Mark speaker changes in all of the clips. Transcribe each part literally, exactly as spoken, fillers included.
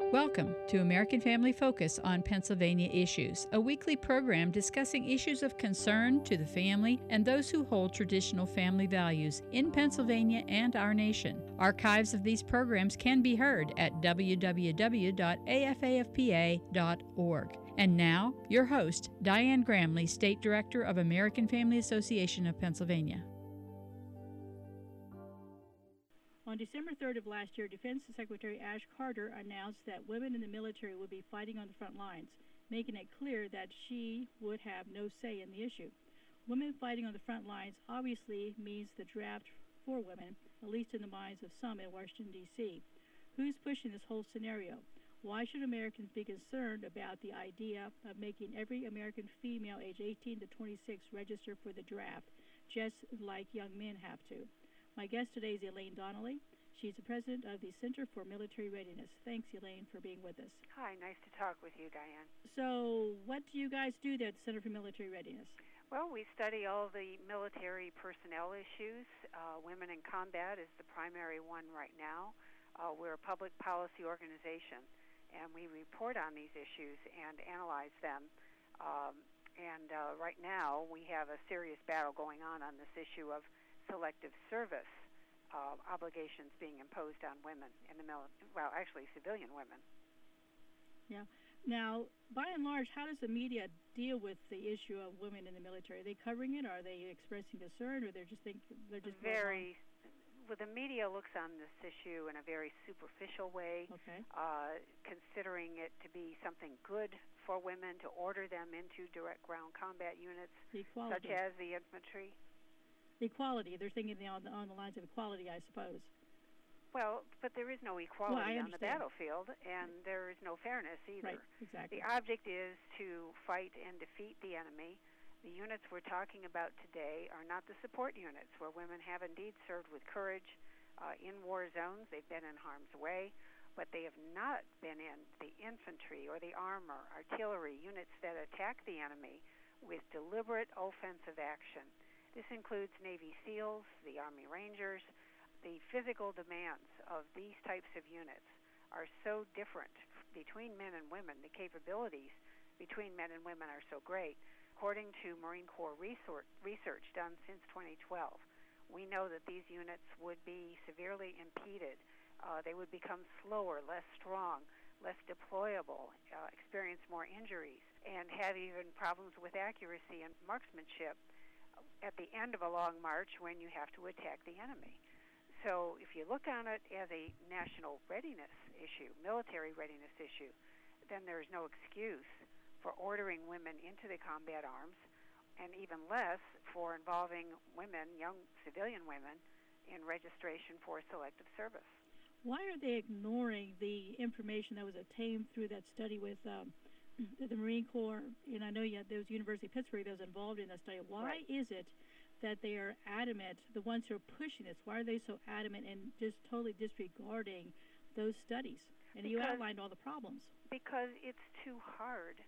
Speaker 1: Welcome to American Family Focus on Pennsylvania Issues, a weekly program discussing issues of concern to the family and those who hold traditional family values in Pennsylvania and our nation. Archives of these programs can be heard at w w w dot a f a f p a dot org. And now, your host, Diane Gramley, State Director of American Family Association of Pennsylvania.
Speaker 2: On December third of last year, Defense Secretary Ash Carter announced that women in the military would be fighting on the front lines, making it clear that she would have no say in the issue. Women fighting on the front lines obviously means the draft for women, at least in the minds of some in Washington, D C Who's pushing this whole scenario? Why should Americans be concerned about the idea of making every American female age eighteen to twenty-six register for the draft, just like young men have to? My guest today is Elaine Donnelly. She's the president of the Center for Military Readiness. Thanks, Elaine, for being with us.
Speaker 3: Hi, nice to talk with you, Diane.
Speaker 2: So what do you guys do there at the Center for Military Readiness?
Speaker 3: Well, we study all the military personnel issues. Uh, women in combat is the primary one right now. Uh, we're a public policy organization, and we report on these issues and analyze them. Um, and uh, right now, we have a serious battle going on on this issue of selective service uh, obligations being imposed on women in the military, well, actually civilian women.
Speaker 2: Yeah. Now, by and large, how does the media deal with the issue of women in the military? Are they covering it? Are they expressing concern, or they're just think they're just
Speaker 3: very? Well, the media looks on this issue in a very superficial way,
Speaker 2: okay.
Speaker 3: uh, considering it to be something good for women to order them into direct ground combat units, such as the infantry.
Speaker 2: Equality. They're thinking on the, on the lines of equality, I suppose.
Speaker 3: Well, but there is no equality
Speaker 2: well,
Speaker 3: on the battlefield, and there is no fairness either.
Speaker 2: Right, exactly.
Speaker 3: The object is to fight and defeat the enemy. The units we're talking about today are not the support units, where women have indeed served with courage uh, in war zones. They've been in harm's way, but they have not been in the infantry or the armor, artillery units that attack the enemy with deliberate offensive action. This includes Navy SEALs, the Army Rangers. The physical demands of these types of units are so different between men and women. The capabilities between men and women are so great. According to Marine Corps research done since twenty twelve, we know that these units would be severely impeded. Uh, they would become slower, less strong, less deployable, uh, experience more injuries, and have even problems with accuracy and marksmanship at the end of a long march when you have to attack the enemy. So if you look on it as a national readiness issue, military readiness issue, then there's no excuse for ordering women into the combat arms, and even less for involving women, young civilian women, in registration for selective service.
Speaker 2: Why are they ignoring the information that was obtained through that study with um, the Marine Corps? And I know you had, there was University of Pittsburgh that was involved in that study. Why
Speaker 3: right.
Speaker 2: is it that they are adamant, the ones who are pushing this, why are they so adamant and just totally disregarding those studies? And
Speaker 3: because,
Speaker 2: you outlined all the problems.
Speaker 3: Because it's too hard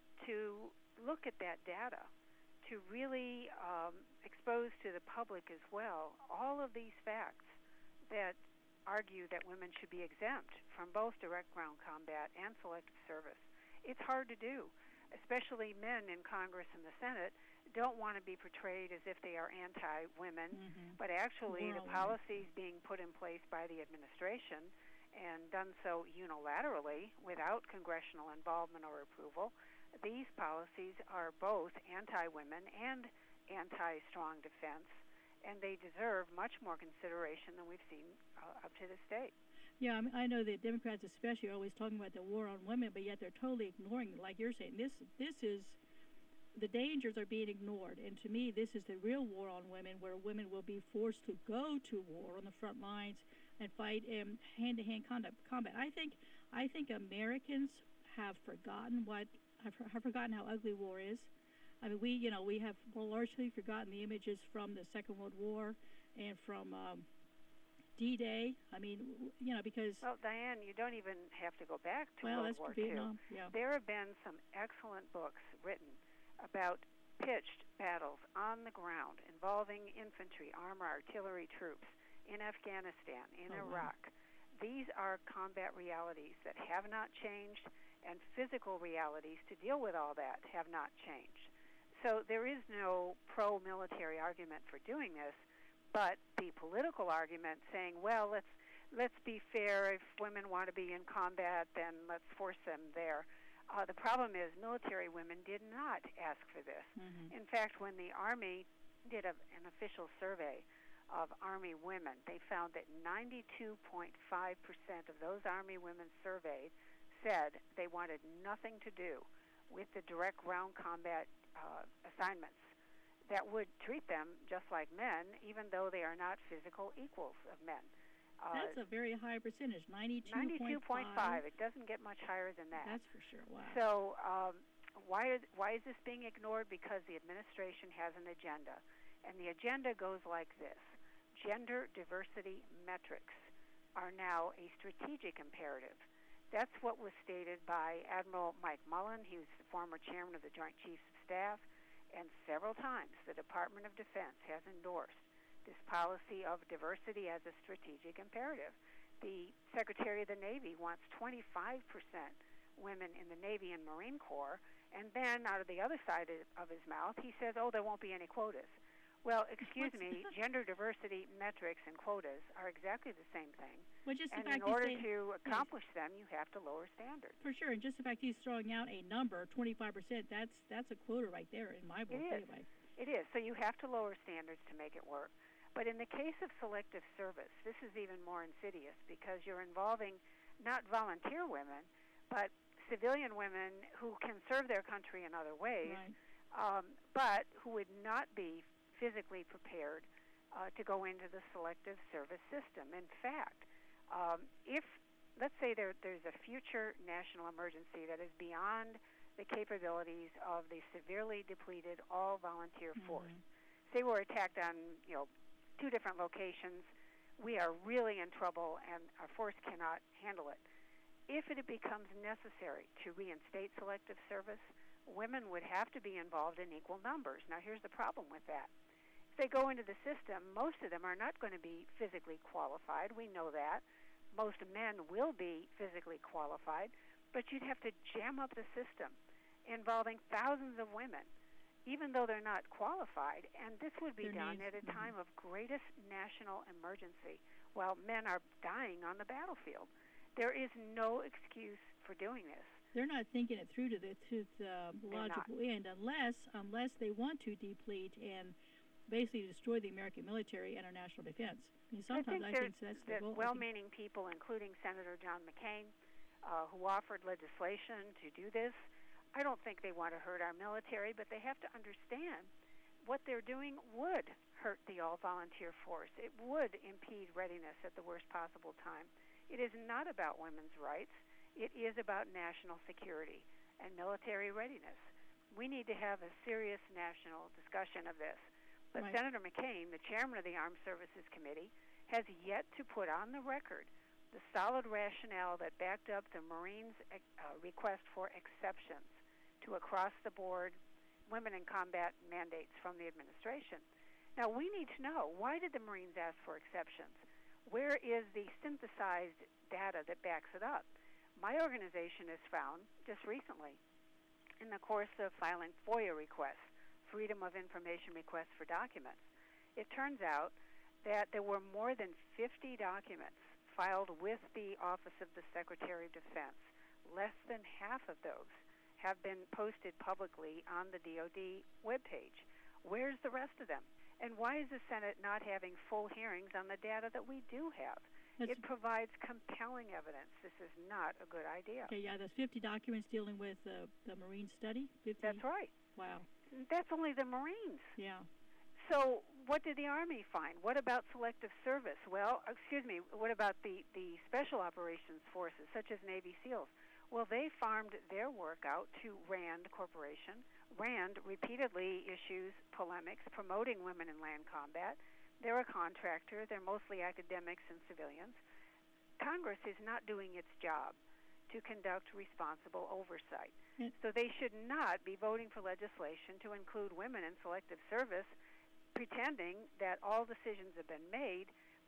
Speaker 3: to look at that data, to really um, expose to the public as well all of these facts that argue that women should be exempt from both direct ground combat and selective service. It's hard to do, especially men in Congress and the Senate don't want to be portrayed as if they are anti-women,
Speaker 2: mm-hmm.
Speaker 3: but actually
Speaker 2: We're
Speaker 3: the policies women. being put in place by the administration and done so unilaterally without congressional involvement or approval, these policies are both anti-women and anti-strong defense, and they deserve much more consideration than we've seen uh, up to this date.
Speaker 2: Yeah, I mean, I know that Democrats especially are always talking about the war on women, but yet they're totally ignoring, like you're saying, this this is, the dangers are being ignored. And to me, this is the real war on women, where women will be forced to go to war on the front lines and fight in hand-to-hand combat. I think I think Americans have forgotten what, have, have forgotten how ugly war is. I mean, we, you know, we have largely forgotten the images from the Second World War and from um, D-Day. I mean, you know, because...
Speaker 3: Well, Diane, you don't even have to go back to
Speaker 2: well,
Speaker 3: World
Speaker 2: that's
Speaker 3: War
Speaker 2: Vietnam,
Speaker 3: Two.
Speaker 2: Yeah.
Speaker 3: There have been some excellent books written about pitched battles on the ground involving infantry, armor, artillery troops in Afghanistan, in
Speaker 2: oh,
Speaker 3: Iraq.
Speaker 2: Wow.
Speaker 3: these are combat realities that have not changed, and physical realities to deal with all that have not changed. So there is no pro-military argument for doing this, but the political argument saying, well, let's let's be fair. If women want to be in combat, then let's force them there. Uh, the problem is military women did not ask for this.
Speaker 2: Mm-hmm.
Speaker 3: In fact, when the Army did a, an official survey of Army women, they found that ninety-two point five percent of those Army women surveyed said they wanted nothing to do with the direct ground combat uh, assignments that would treat them just like men, even though they are not physical equals of men.
Speaker 2: Uh, That's a very high percentage, ninety-two point five.
Speaker 3: It doesn't get much higher than that.
Speaker 2: That's for sure. Wow.
Speaker 3: So um, why, is, why is this being ignored? Because the administration has an agenda. And the agenda goes like this. Gender diversity metrics are now a strategic imperative. That's what was stated by Admiral Mike Mullen. He was the former chairman of the Joint Chiefs of Staff. And several times the Department of Defense has endorsed this policy of diversity as a strategic imperative. The Secretary of the Navy wants twenty-five percent women in the Navy and Marine Corps, and then out of the other side of his mouth, he says, oh, there won't be any quotas. Well, excuse me, gender diversity metrics and quotas are exactly the same thing.
Speaker 2: Well, just
Speaker 3: and
Speaker 2: the fact
Speaker 3: in order
Speaker 2: say,
Speaker 3: to accomplish yeah. them, you have to lower standards.
Speaker 2: For sure, and just the fact he's throwing out a number, twenty-five percent, that's that's a quota right there in my book.
Speaker 3: It is.
Speaker 2: Anyway.
Speaker 3: It is. So you have to lower standards to make it work. But in the case of selective service, this is even more insidious because you're involving not volunteer women, but civilian women who can serve their country in other ways,
Speaker 2: right.
Speaker 3: um, but who would not be physically prepared uh, to go into the selective service system. In fact, um, if, let's say there, there's a future national emergency that is beyond the capabilities of the severely depleted all-volunteer force.
Speaker 2: Mm-hmm.
Speaker 3: Say we're attacked on, you know, two different locations, we are really in trouble and our force cannot handle it. If it becomes necessary to reinstate selective service, women would have to be involved in equal numbers. Now, here's the problem with that. If they go into the system, most of them are not going to be physically qualified. We know that. Most men will be physically qualified, but you'd have to jam up the system involving thousands of women, even though they're not qualified, and this would be
Speaker 2: Their
Speaker 3: done
Speaker 2: needs,
Speaker 3: at a time of greatest national emergency while men are dying on the battlefield. There is no excuse for doing this.
Speaker 2: They're not thinking it through to the, to the logical end unless unless they want to deplete and basically destroy the American military and our national defense. I mean, sometimes I think, I think that's the
Speaker 3: that
Speaker 2: goal.
Speaker 3: well-meaning people, including Senator John McCain, uh, who offered legislation to do this, I don't think they want to hurt our military, but they have to understand what they're doing would hurt the all-volunteer force. It would impede readiness at the worst possible time. It is not about women's rights. It is about national security and military readiness. We need to have a serious national discussion of this. But
Speaker 2: right.
Speaker 3: Senator McCain, the chairman of the Armed Services Committee, has yet to put on the record the solid rationale that backed up the Marines' uh, request for exceptions to across-the-board women in combat mandates from the administration. Now, we need to know, why did the Marines ask for exceptions? Where is the synthesized data that backs it up? My organization has found, just recently, in the course of filing FOIA requests, Freedom of Information requests for documents, it turns out that there were more than fifty documents filed with the Office of the Secretary of Defense. Less than half of those have been posted publicly on the D O D webpage. Where's the rest of them? And why is the Senate not having full hearings on the data that we do have?
Speaker 2: That's
Speaker 3: it provides compelling evidence. This is not a good idea.
Speaker 2: Okay, yeah, there's fifty documents dealing with uh, the Marine study. fifty
Speaker 3: That's right.
Speaker 2: Wow.
Speaker 3: That's only the Marines.
Speaker 2: Yeah.
Speaker 3: So what did the Army find? What about selective service? Well, excuse me, what about the, the Special Operations Forces, such as Navy SEALs? Well, they farmed their work out to RAND Corporation. RAND repeatedly issues polemics promoting women in land combat. They're a contractor. They're mostly academics and civilians. Congress is not doing its job to conduct responsible oversight.
Speaker 2: Mm.
Speaker 3: So they should not be voting for legislation to include women in selective service, pretending that all decisions have been made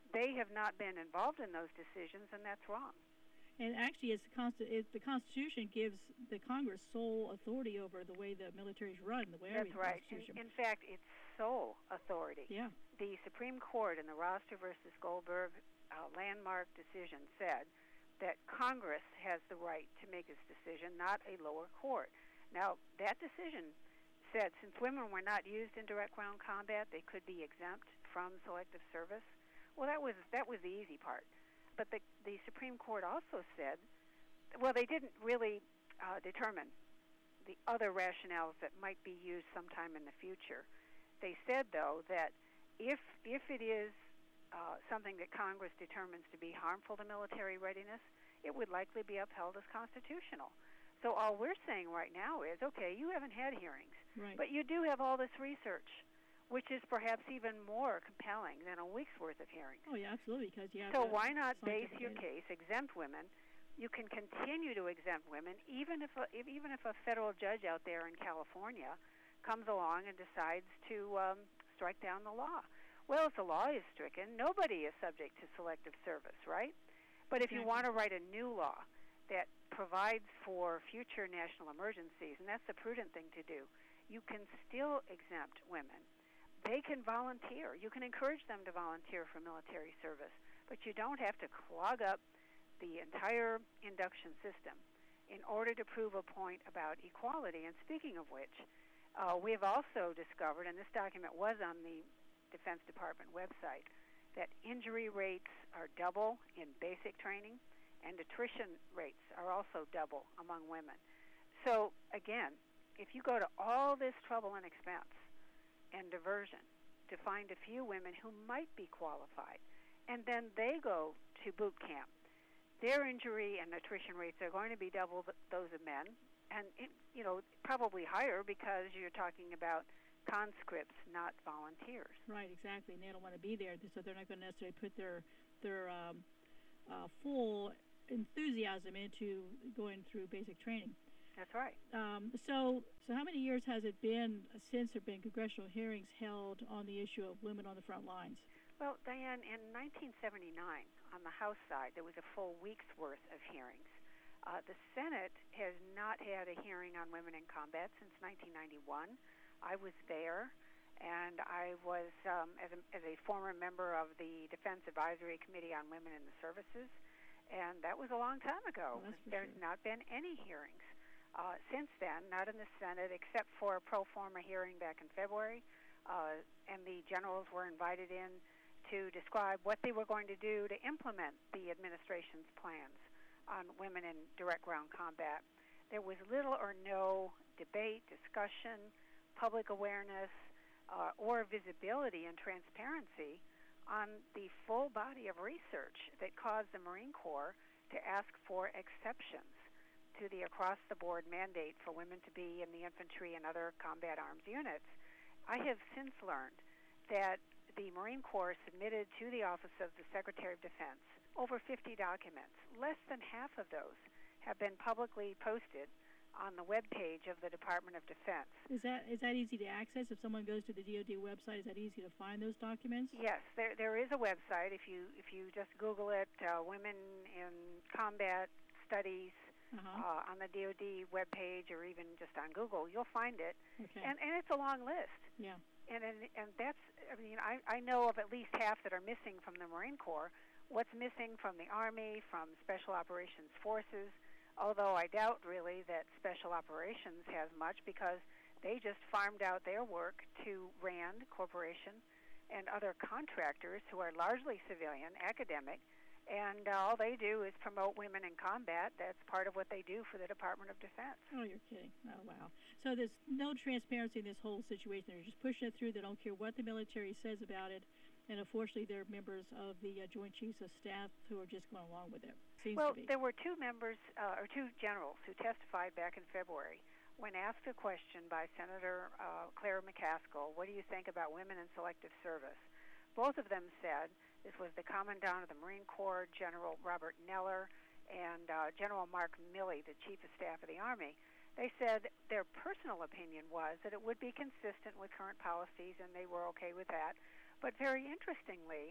Speaker 3: they have not been involved in those decisions, and that's wrong.
Speaker 2: And actually, it's the, Consti- it's the Constitution gives the Congress sole authority over the way the military is run, the way
Speaker 3: That's right. In,
Speaker 2: Constitution.
Speaker 3: in fact, it's sole authority.
Speaker 2: Yeah.
Speaker 3: The Supreme Court in the Roster versus Goldberg uh, landmark decision said that Congress has the right to make its decision, not a lower court. Now, that decision said since women were not used in direct ground combat, they could be exempt from selective service. Well, that was that was the easy part. But the, the Supreme Court also said, well, they didn't really uh, determine the other rationales that might be used sometime in the future. They said, though, that if if it is uh, something that Congress determines to be harmful to military readiness, it would likely be upheld as constitutional. So all we're saying right now is, okay, you haven't had hearings,
Speaker 2: right.
Speaker 3: but you do have all this research, which is perhaps even more compelling than a week's worth of hearings.
Speaker 2: Oh, yeah, absolutely, because you have
Speaker 3: So why not base your
Speaker 2: data.
Speaker 3: case, exempt women? You can continue to exempt women, even if, a, if even if a federal judge out there in California comes along and decides to um, strike down the law. Well, if the law is stricken, nobody is subject to selective service, right? But if you want to write a new law that provides for future national emergencies, and that's the prudent thing to do, you can still exempt women. They can volunteer. You can encourage them to volunteer for military service, but you don't have to clog up the entire induction system in order to prove a point about equality. And speaking of which, uh, we have also discovered, and this document was on the Defense Department website, that injury rates are double in basic training, and attrition rates are also double among women. So, again, if you go to all this trouble and expense and diversion to find a few women who might be qualified, and then they go to boot camp, their injury and attrition rates are going to be double th- those of men, and it, you know, probably higher because you're talking about conscripts, not volunteers.
Speaker 2: Right, exactly, and they don't want to be there, so they're not going to necessarily put their their um, uh, full enthusiasm into going through basic training.
Speaker 3: That's right.
Speaker 2: Um, so, so how many years has it been since there have been congressional hearings held on the issue of women on the front lines?
Speaker 3: Well, Diane, in nineteen seventy-nine, on the House side, there was a full week's worth of hearings. Uh, the Senate has not had a hearing on women in combat since nineteen ninety-one. I was there, and I was, um, as, a, as a former member of the Defense Advisory Committee on Women in the Services, and that was a long time ago.
Speaker 2: Well,
Speaker 3: There's
Speaker 2: sure.
Speaker 3: not been any hearings uh, since then, not in the Senate, except for a pro forma hearing back in February, uh, and the generals were invited in to describe what they were going to do to implement the administration's plans on women in direct ground combat. There was little or no debate, discussion, public awareness, uh, or visibility and transparency on the full body of research that caused the Marine Corps to ask for exceptions to the across-the-board mandate for women to be in the infantry and other combat arms units. I have since learned that the Marine Corps submitted to the Office of the Secretary of Defense over fifty documents. Less than half of those have been publicly posted on the web page of the Department of Defense.
Speaker 2: Is that is that easy to access? If someone goes to the D O D website, is that easy to find those documents?
Speaker 3: Yes, there there is a website. If you if you just Google it, uh, Women in Combat Studies
Speaker 2: Uh-huh.
Speaker 3: uh, on the D O D webpage, or even just on Google, you'll find it.
Speaker 2: Okay.
Speaker 3: And and it's a long list.
Speaker 2: Yeah.
Speaker 3: And and, and that's, I mean, I, I know of at least half that are missing from the Marine Corps. What's missing from the Army, from Special Operations Forces, although I doubt really that Special Operations has much because they just farmed out their work to RAND Corporation and other contractors who are largely civilian, academic, and uh, all they do is promote women in combat. That's part of what they do for the Department of Defense.
Speaker 2: Oh, you're kidding. Oh, wow. So there's no transparency in this whole situation. They're just pushing it through. They don't care what the military says about it. And unfortunately, they're members of the uh, Joint Chiefs of Staff who are just going along with it. Seems
Speaker 3: well,
Speaker 2: to be.
Speaker 3: there were two members, uh, or two generals, who testified back in February when asked a question by Senator uh, Claire McCaskill, what do you think about women in selective service? Both of them said, this was the Commandant of the Marine Corps, General Robert Neller, and uh, General Mark Milley, the Chief of Staff of the Army. They said their personal opinion was that it would be consistent with current policies, and they were okay with that. But very interestingly,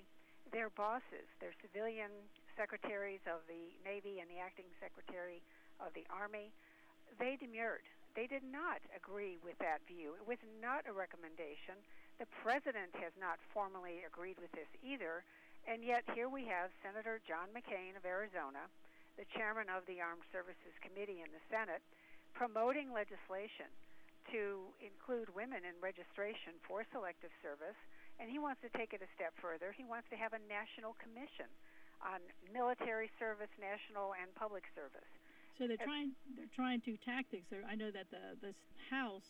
Speaker 3: their bosses, their civilian secretaries of the Navy and the acting secretary of the Army, they demurred. They did not agree with that view. It was not a recommendation. The president has not formally agreed with this either, and yet here we have Senator John McCain of Arizona, the chairman of the Armed Services Committee in the Senate, promoting legislation to include women in registration for selective service, and he wants to take it a step further. He wants to have a national commission on military service, national and public service.
Speaker 2: So they're trying. They're trying to tactics. I know that the the House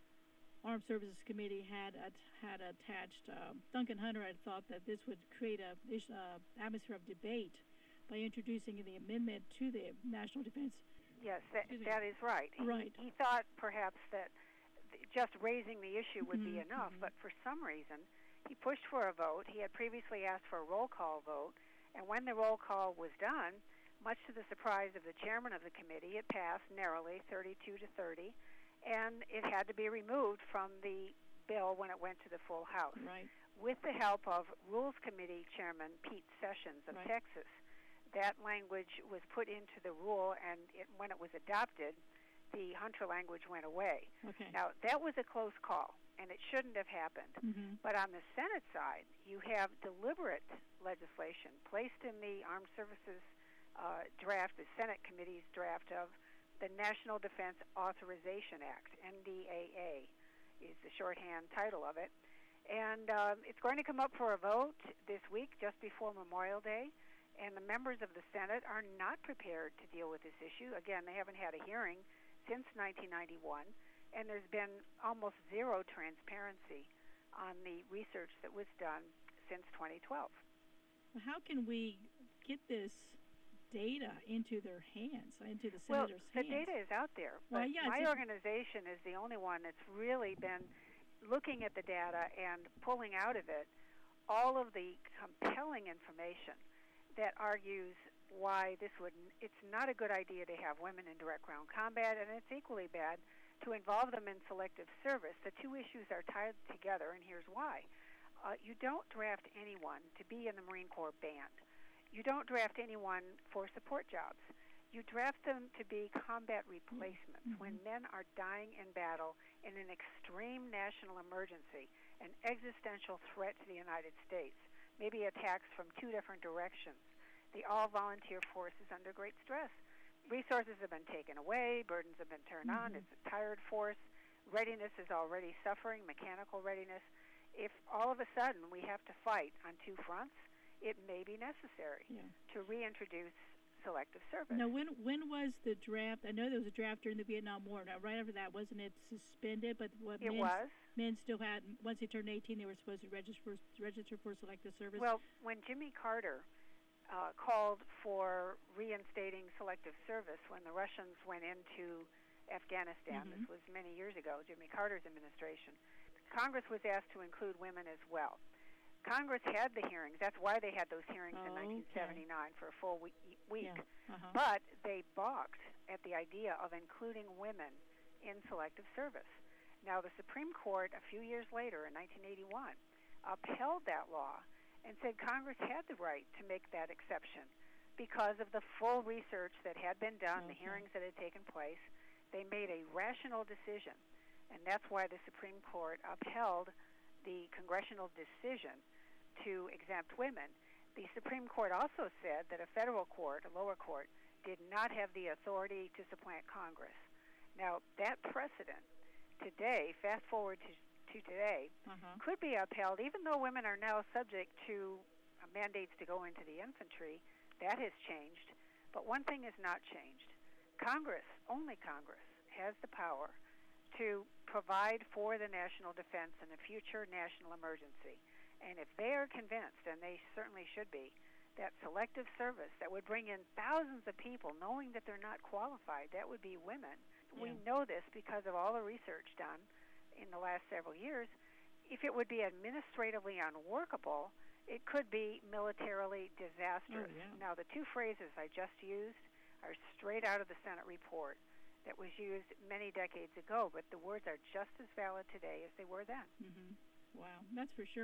Speaker 2: Armed Services Committee had uh, had attached. Uh, Duncan Hunter had thought that this would create a uh, atmosphere of debate by introducing the amendment to the National Defense.
Speaker 3: Yes, that, that is right.
Speaker 2: Right.
Speaker 3: He, he thought perhaps that just raising the issue would mm-hmm. be enough, mm-hmm. but for some reason he pushed for a vote. He had previously asked for a roll call vote, and when the roll call was done, much to the surprise of the chairman of the committee, it passed narrowly, thirty-two to thirty, and it had to be removed from the bill when it went to the full House.
Speaker 2: Right.
Speaker 3: With the help of Rules Committee Chairman Pete Sessions of
Speaker 2: right.
Speaker 3: Texas, that language was put into the rule, and it, when it was adopted, the Hunter language went away.
Speaker 2: Okay.
Speaker 3: Now, that was a close call, and it shouldn't have happened.
Speaker 2: Mm-hmm.
Speaker 3: But on the Senate side, you have deliberate legislation placed in the Armed Services uh, draft, the Senate committee's draft of the National Defense Authorization Act, N D A A is the shorthand title of it. And uh, it's going to come up for a vote this week, just before Memorial Day. And the members of the Senate are not prepared to deal with this issue. Again, they haven't had a hearing since nineteen ninety-one, and there's been almost zero transparency on the research that was done since twenty twelve.
Speaker 2: Well, how can we get this data into their hands, into the
Speaker 3: well,
Speaker 2: senators'
Speaker 3: the
Speaker 2: hands?
Speaker 3: Well, the data is out there,
Speaker 2: well,
Speaker 3: but
Speaker 2: yeah,
Speaker 3: my organization is the only one that's really been looking at the data and pulling out of it all of the compelling information that argues why this would it's not a good idea to have women in direct ground combat, and it's equally bad to involve them in selective service. The two issues are tied together, and here's why. Uh, you don't draft anyone to be in the Marine Corps band. You don't draft anyone for support jobs. You draft them to be combat replacements mm-hmm. when men are dying in battle in an extreme national emergency, an existential threat to the United States, maybe attacks from two different directions. The all-volunteer force is under great stress. Resources have been taken away, burdens have been turned mm-hmm. on, it's a tired force, readiness is already suffering, mechanical readiness. If all of a sudden we have to fight on two fronts, it may be necessary
Speaker 2: yeah.
Speaker 3: to reintroduce selective service.
Speaker 2: Now, when when was the draft? I know there was a draft during the Vietnam War. Now, right after that, wasn't it suspended? But what
Speaker 3: it
Speaker 2: men,
Speaker 3: was.
Speaker 2: Men still had, once they turned eighteen, they were supposed to register for, register for selective service?
Speaker 3: Well, when Jimmy Carter uh, called for reinstating selective service when the Russians went into Afghanistan,
Speaker 2: mm-hmm.
Speaker 3: this was many years ago, Jimmy Carter's administration, Congress was asked to include women as well. Congress had the hearings. That's why they had those hearings
Speaker 2: oh,
Speaker 3: in nineteen seventy-nine
Speaker 2: okay.
Speaker 3: for a full week. week.
Speaker 2: Yeah. Uh-huh.
Speaker 3: But they balked at the idea of including women in selective service. Now, the Supreme Court, a few years later, in nineteen eighty-one, upheld that law and said Congress had the right to make that exception because of the full research that had been done,
Speaker 2: okay.
Speaker 3: the hearings that had taken place. They made a rational decision, and that's why the Supreme Court upheld the congressional decision to exempt women. The Supreme Court also said that a federal court, a lower court, did not have the authority to supplant Congress. Now, that precedent today, fast forward to, to today,
Speaker 2: uh-huh.
Speaker 3: could be upheld, even though women are now subject to uh, mandates to go into the infantry. That has changed. But one thing has not changed. Congress, only Congress, has the power to provide for the national defense in a future national emergency. And if they are convinced, and they certainly should be, that selective service that would bring in thousands of people knowing that they're not qualified, that would be women.
Speaker 2: Yeah.
Speaker 3: We know this because of all the research done in the last several years. If it would be administratively unworkable, it could be militarily disastrous.
Speaker 2: Oh, yeah.
Speaker 3: Now, the two phrases I just used are straight out of the Senate report that was used many decades ago, but the words are just as valid today as they were then.
Speaker 2: Mm-hmm. Wow, that's for sure.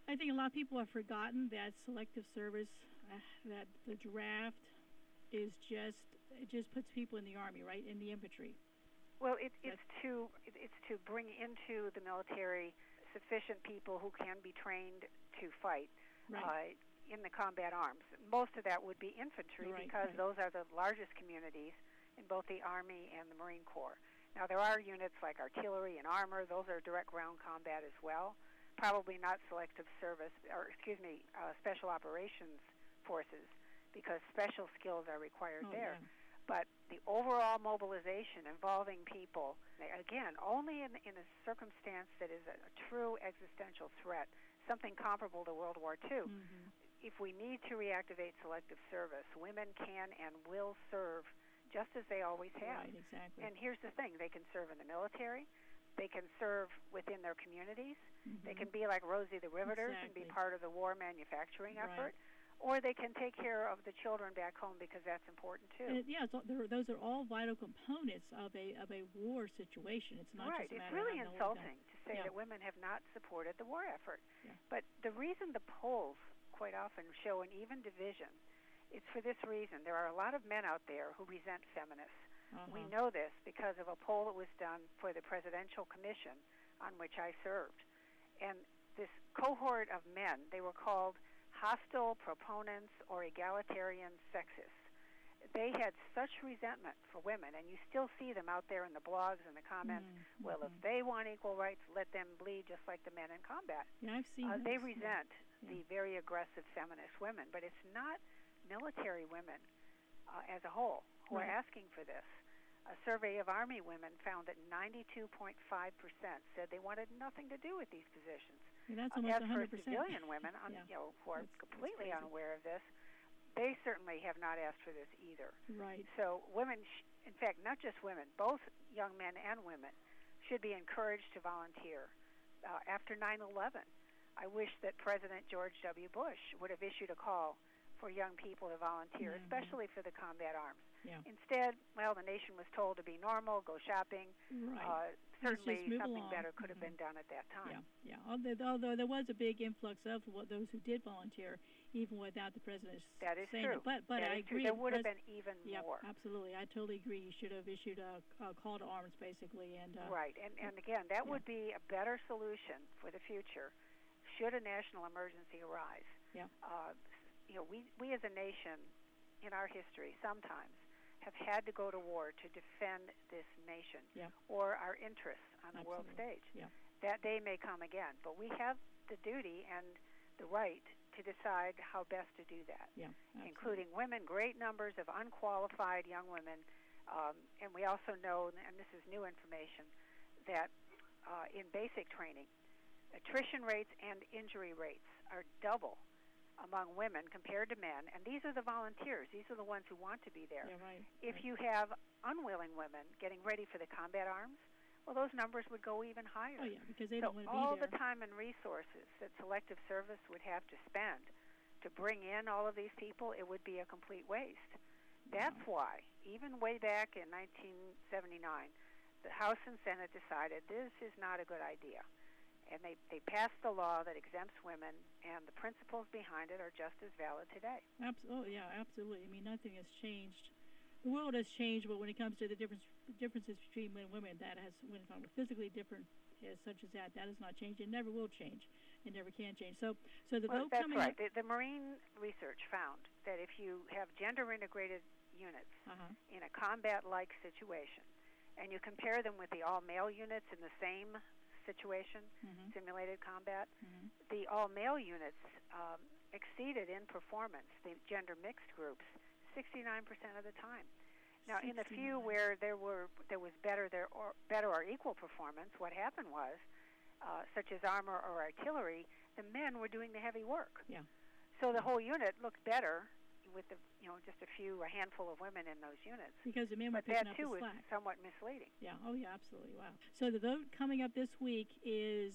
Speaker 2: I think a lot of people have forgotten that selective service, uh, that the draft is just, it just puts people in the Army, right, in the infantry.
Speaker 3: Well, it, it's to it's to bring into the military sufficient people who can be trained to fight
Speaker 2: right.
Speaker 3: uh, in the combat arms. Most of that would be infantry
Speaker 2: right,
Speaker 3: because
Speaker 2: right.
Speaker 3: those are the largest communities in both the Army and the Marine Corps. Now, there are units like artillery and armor. Those are direct ground combat as well. Probably not selective service, or excuse me, uh, special operations forces, because special skills are required
Speaker 2: oh,
Speaker 3: there.
Speaker 2: Yeah.
Speaker 3: But the overall mobilization involving people, again, only in, in a circumstance that is a, a true existential threat, something comparable to World War Two.
Speaker 2: Mm-hmm.
Speaker 3: If we need to reactivate selective service, women can and will serve just as they always have.
Speaker 2: Right, exactly.
Speaker 3: And here's the thing, they can serve in the military, they can serve within their communities,
Speaker 2: mm-hmm.
Speaker 3: they can be like Rosie the Riveters
Speaker 2: exactly.
Speaker 3: and be part of the war manufacturing
Speaker 2: right.
Speaker 3: effort. Or they can take care of the children back home because that's important too.
Speaker 2: And yeah, so those are all vital components of a of a war situation. It's not
Speaker 3: right.
Speaker 2: just a
Speaker 3: It's
Speaker 2: matter
Speaker 3: really
Speaker 2: of
Speaker 3: insulting to say
Speaker 2: yeah.
Speaker 3: that women have not supported the war effort.
Speaker 2: Yeah.
Speaker 3: But the reason the polls quite often show an even division is for this reason. There are a lot of men out there who resent feminists.
Speaker 2: Uh-huh.
Speaker 3: We know this because of a poll that was done for the Presidential Commission on which I served. And this cohort of men, they were called hostile proponents or egalitarian sexists. They had such resentment for women, and you still see them out there in the blogs and the comments.
Speaker 2: Mm-hmm.
Speaker 3: Well, if they want equal rights, let them bleed just like the men in combat.
Speaker 2: Yeah, I've seen
Speaker 3: uh, They
Speaker 2: those.
Speaker 3: resent
Speaker 2: yeah.
Speaker 3: the very aggressive feminist women, but it's not military women uh, as a whole who
Speaker 2: right.
Speaker 3: are asking for this. A survey of Army women found that ninety-two point five percent said they wanted nothing to do with these positions.
Speaker 2: Yeah, that's
Speaker 3: Uh,
Speaker 2: almost
Speaker 3: as
Speaker 2: one hundred percent.
Speaker 3: for civilian women, un,
Speaker 2: yeah.
Speaker 3: you know, who are
Speaker 2: that's,
Speaker 3: completely
Speaker 2: that's
Speaker 3: unaware of this, they certainly have not asked for this either.
Speaker 2: Right.
Speaker 3: So women, sh- in fact, not just women, both young men and women should be encouraged to volunteer. Uh, after nine eleven, I wish that President George W. Bush would have issued a call for young people to volunteer,
Speaker 2: mm-hmm.
Speaker 3: especially for the combat arms.
Speaker 2: Yeah.
Speaker 3: Instead, well, the nation was told to be normal, go shopping.
Speaker 2: Right.
Speaker 3: Uh, certainly something
Speaker 2: along.
Speaker 3: better could have
Speaker 2: mm-hmm.
Speaker 3: been done at that time.
Speaker 2: Yeah, yeah. Although, although there was a big influx of those who did volunteer, even without the president
Speaker 3: that is
Speaker 2: saying
Speaker 3: true.
Speaker 2: it. But, but
Speaker 3: that
Speaker 2: I
Speaker 3: is true.
Speaker 2: agree.
Speaker 3: There would have
Speaker 2: Pres-
Speaker 3: been even
Speaker 2: yeah,
Speaker 3: more.
Speaker 2: absolutely. I totally agree. You should have issued a, a call to arms, basically. And uh,
Speaker 3: right. And, and again, that
Speaker 2: yeah.
Speaker 3: would be a better solution for the future should a national emergency arise.
Speaker 2: Yeah.
Speaker 3: Uh, you know, we, we as a nation in our history sometimes have had to go to war to defend this nation
Speaker 2: yeah.
Speaker 3: or our interests on the
Speaker 2: Absolutely.
Speaker 3: world stage.
Speaker 2: Yeah.
Speaker 3: That day may come again, but we have the duty and the right to decide how best to do that,
Speaker 2: yeah,
Speaker 3: including women, great numbers of unqualified young women. Um, and we also know, and this is new information, that uh, in basic training, attrition rates and injury rates are double among women compared to men, and these are the volunteers. These are the ones who want to be there.
Speaker 2: Yeah, right,
Speaker 3: if
Speaker 2: right.
Speaker 3: you have unwilling women getting ready for the combat arms, well, those numbers would go even higher.
Speaker 2: Oh, yeah, because they
Speaker 3: so
Speaker 2: don't want to be
Speaker 3: all
Speaker 2: there.
Speaker 3: the time and resources that selective service would have to spend to bring in all of these people, it would be a complete waste. That's
Speaker 2: wow.
Speaker 3: why, even way back in nineteen seventy-nine, the House and Senate decided this is not a good idea. And they, they passed the law that exempts women, and the principles behind it are just as valid today.
Speaker 2: Absolutely, yeah, absolutely. I mean, nothing has changed. The world has changed, but when it comes to the difference, differences between men and women, that has, when it's physically different as such as that, that has not changed. It never will change. It never can change. So, so the
Speaker 3: well,
Speaker 2: vote
Speaker 3: that's
Speaker 2: coming
Speaker 3: right.
Speaker 2: up,
Speaker 3: The, the Marine research found that if you have gender-integrated units
Speaker 2: uh-huh.
Speaker 3: in a combat-like situation, and you compare them with the all-male units in the same situation,
Speaker 2: mm-hmm.
Speaker 3: simulated combat,
Speaker 2: mm-hmm.
Speaker 3: the all-male units um, exceeded in performance the gender-mixed groups sixty-nine percent of the time. Now, in the few where there were there was better there or better or equal performance, what happened was, uh, such as armor or artillery, the men were doing the heavy work.
Speaker 2: Yeah.
Speaker 3: So the whole unit looked better with the you know just a few a handful of women in those units.
Speaker 2: Because the men were
Speaker 3: but
Speaker 2: picking
Speaker 3: that
Speaker 2: up
Speaker 3: too
Speaker 2: the
Speaker 3: is
Speaker 2: slack.
Speaker 3: somewhat misleading.
Speaker 2: Yeah. Oh, yeah. Absolutely. Wow. So the vote coming up this week is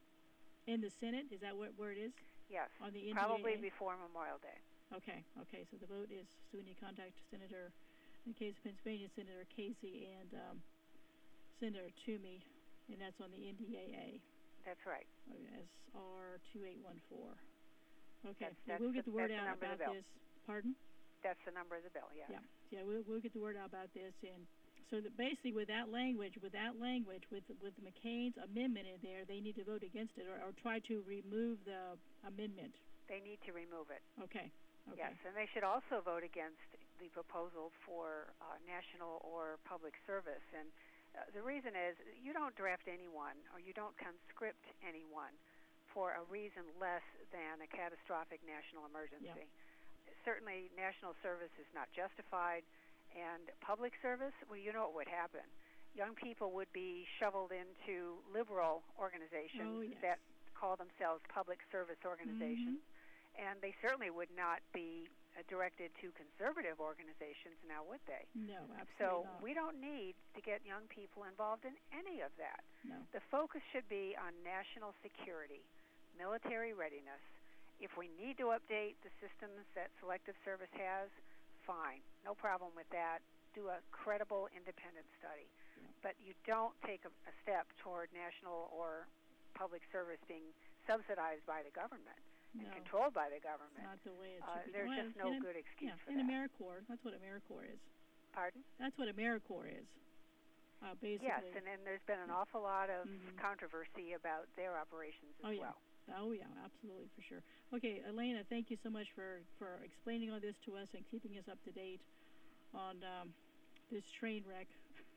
Speaker 2: in the Senate. Is that where, where it is?
Speaker 3: Yes.
Speaker 2: On the N D A A?
Speaker 3: Probably before Memorial Day.
Speaker 2: Okay. Okay. So the vote is. So we need to contact Senator, in the case of Pennsylvania, Senator Casey and um, Senator Toomey, and that's on the N D A A.
Speaker 3: That's right.
Speaker 2: S R two eight one four. Okay,
Speaker 3: That's,
Speaker 2: yeah,
Speaker 3: that's
Speaker 2: we'll get
Speaker 3: the,
Speaker 2: the word
Speaker 3: that's
Speaker 2: out
Speaker 3: the number
Speaker 2: about
Speaker 3: of the bill.
Speaker 2: this. Pardon?
Speaker 3: That's the number of the bill, yes.
Speaker 2: Yeah, yeah, we'll, we'll get the word out about this. And so that basically with that language, with that language, with with McCain's amendment in there, they need to vote against it or, or try to remove the amendment.
Speaker 3: They need to remove it.
Speaker 2: Okay. Okay.
Speaker 3: Yes, and they should also vote against the proposal for uh, national or public service. And uh, the reason is you don't draft anyone or you don't conscript anyone for a reason less than a catastrophic national emergency.
Speaker 2: Yeah.
Speaker 3: Certainly, national service is not justified, and public service, well, you know what would happen. Young people would be shoveled into liberal organizations
Speaker 2: oh, yes.
Speaker 3: that call themselves public service organizations.
Speaker 2: Mm-hmm.
Speaker 3: And they certainly would not be uh, directed to conservative organizations, now would they?
Speaker 2: No, absolutely
Speaker 3: So
Speaker 2: not.
Speaker 3: we don't need to get young people involved in any of that.
Speaker 2: No.
Speaker 3: The focus should be on national security, military readiness. If we need to update the systems that Selective Service has, fine. No problem with that. Do a credible independent study.
Speaker 2: Yeah.
Speaker 3: But you don't take a, a step toward national or public service being subsidized by the government. And
Speaker 2: No.
Speaker 3: controlled by the government.
Speaker 2: Not the way it
Speaker 3: Uh,
Speaker 2: should be.
Speaker 3: there's
Speaker 2: Well,
Speaker 3: just no
Speaker 2: in,
Speaker 3: good excuse
Speaker 2: yeah,
Speaker 3: for
Speaker 2: in
Speaker 3: that.
Speaker 2: AmeriCorps, that's what AmeriCorps is.
Speaker 3: Pardon?
Speaker 2: That's what AmeriCorps is, uh, basically.
Speaker 3: Yes, and then there's been an awful lot of
Speaker 2: Mhm.
Speaker 3: controversy about their operations as
Speaker 2: Oh, yeah.
Speaker 3: well.
Speaker 2: Oh, yeah, absolutely, for sure. Okay, Elena, thank you so much for, for explaining all this to us and keeping us up to date on um, this train wreck.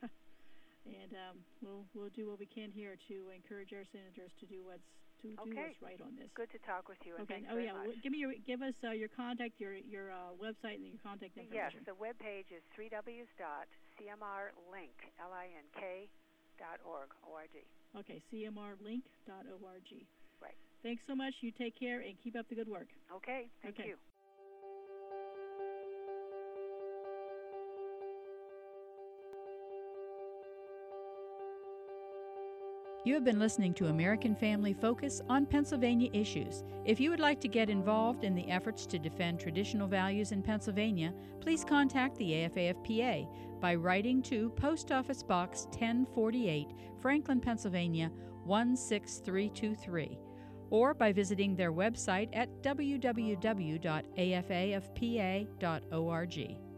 Speaker 2: and um, we'll we'll do what we can here to encourage our senators to do what's to do
Speaker 3: Okay.
Speaker 2: what's right on this.
Speaker 3: Good to talk with you, and
Speaker 2: Okay.
Speaker 3: thanks
Speaker 2: Oh,
Speaker 3: very
Speaker 2: yeah.
Speaker 3: much.
Speaker 2: Well, give me your give us uh, your contact, your your uh, website, and your contact
Speaker 3: Yes,
Speaker 2: information.
Speaker 3: the webpage is three w dot c m r link, L I N K, dot org, O R G.
Speaker 2: Okay, c m r link dot org.
Speaker 3: Right.
Speaker 2: Thanks so much. You take care and keep up the good work.
Speaker 3: Okay, thank
Speaker 2: Okay.
Speaker 3: you.
Speaker 1: You have been listening to American Family Focus on Pennsylvania issues. If you would like to get involved in the efforts to defend traditional values in Pennsylvania, please contact the A F A F P A by writing to Post Office Box ten forty-eight, Franklin, Pennsylvania one six three two three, or by visiting their website at w w w dot a f a f p a dot org.